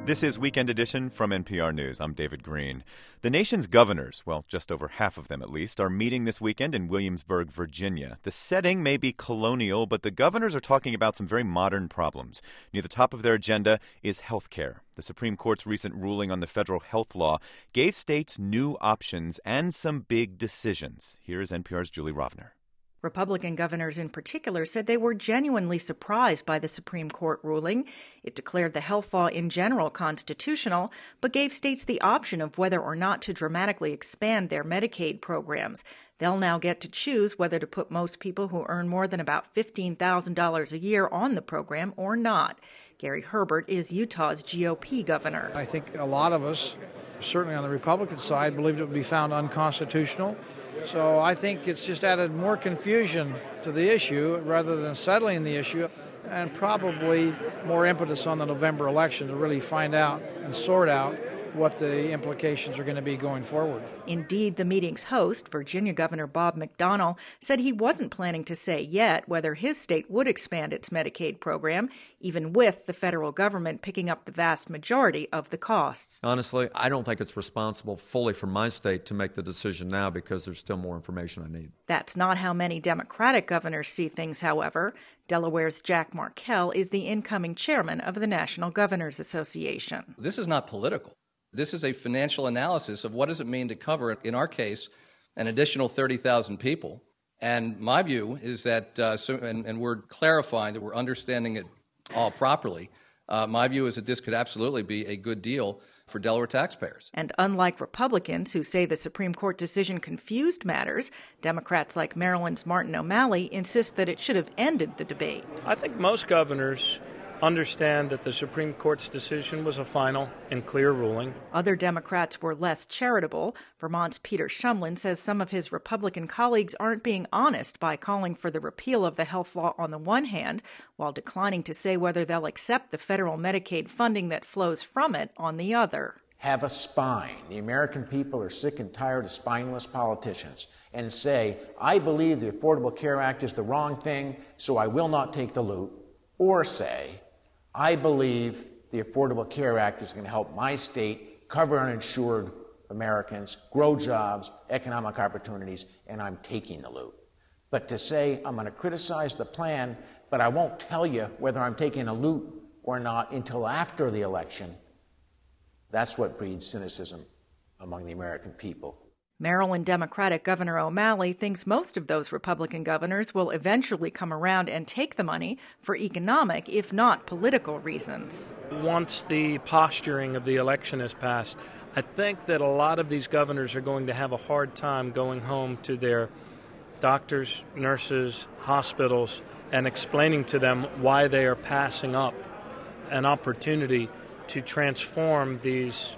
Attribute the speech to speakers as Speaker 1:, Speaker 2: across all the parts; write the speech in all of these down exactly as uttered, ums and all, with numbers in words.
Speaker 1: This is Weekend Edition from N P R News. I'm David Green. The nation's governors, well, just over half of them at least, are meeting this weekend in Williamsburg, Virginia. The setting may be colonial, but the governors are talking about some very modern problems. Near the top of their agenda is health care. The Supreme Court's recent ruling on the federal health law gave states new options and some big decisions. Here is N P R's Julie Rovner.
Speaker 2: Republican governors in particular said they were genuinely surprised by the Supreme Court ruling. It declared the health law in general constitutional, but gave states the option of whether or not to dramatically expand their Medicaid programs. They'll now get to choose whether to put most people who earn more than about fifteen thousand dollars a year on the program or not. Gary Herbert is Utah's G O P governor.
Speaker 3: I think a lot of us, certainly on the Republican side, believed it would be found unconstitutional. So I think it's just added more confusion to the issue rather than settling the issue, and probably more impetus on the November election to really find out and sort out what the implications are going to be going forward.
Speaker 2: Indeed, the meeting's host, Virginia Governor Bob McDonnell, said he wasn't planning to say yet whether his state would expand its Medicaid program, even with the federal government picking up the vast majority of the costs.
Speaker 4: Honestly, I don't think it's responsible fully for my state to make the decision now because there's still more information I need.
Speaker 2: That's not how many Democratic governors see things, however. Delaware's Jack Markell is the incoming chairman of the National Governors Association.
Speaker 5: This is not political. This is a financial analysis of what does it mean to cover, in our case, an additional thirty thousand people. And my view is that, uh, so, and, and we're clarifying that we're understanding it all properly, uh, my view is that this could absolutely be a good deal for Delaware taxpayers.
Speaker 2: And unlike Republicans who say the Supreme Court decision confused matters, Democrats like Maryland's Martin O'Malley insist that it should have ended the debate.
Speaker 6: I think most governors understand that the Supreme Court's decision was a final and clear ruling.
Speaker 2: Other Democrats were less charitable. Vermont's Peter Shumlin says some of his Republican colleagues aren't being honest by calling for the repeal of the health law on the one hand, while declining to say whether they'll accept the federal Medicaid funding that flows from it on the other.
Speaker 7: Have a spine. The American people are sick and tired of spineless politicians. And say, I believe the Affordable Care Act is the wrong thing, so I will not take the loot. Or say, I believe the Affordable Care Act is going to help my state cover uninsured Americans, grow jobs, economic opportunities, and I'm taking the loot. But to say I'm going to criticize the plan, but I won't tell you whether I'm taking a loot or not until after the election, that's what breeds cynicism among the American people.
Speaker 2: Maryland Democratic Governor O'Malley thinks most of those Republican governors will eventually come around and take the money for economic, if not political, reasons.
Speaker 6: Once the posturing of the election is passed, I think that a lot of these governors are going to have a hard time going home to their doctors, nurses, hospitals, and explaining to them why they are passing up an opportunity to transform these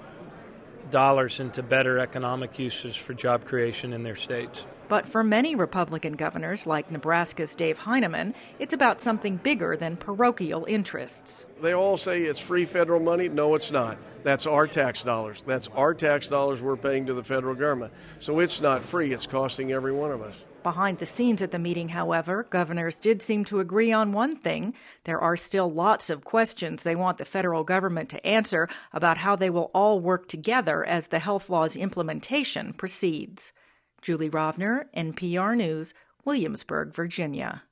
Speaker 6: dollars into better economic uses for job creation in their states.
Speaker 2: But for many Republican governors, like Nebraska's Dave Heineman, it's about something bigger than parochial interests.
Speaker 8: They all say it's free federal money. No, it's not. That's our tax dollars. That's our tax dollars we're paying to the federal government. So it's not free. It's costing every one of us.
Speaker 2: Behind the scenes at the meeting, however, governors did seem to agree on one thing. There are still lots of questions they want the federal government to answer about how they will all work together as the health law's implementation proceeds. Julie Rovner, N P R News, Williamsburg, Virginia.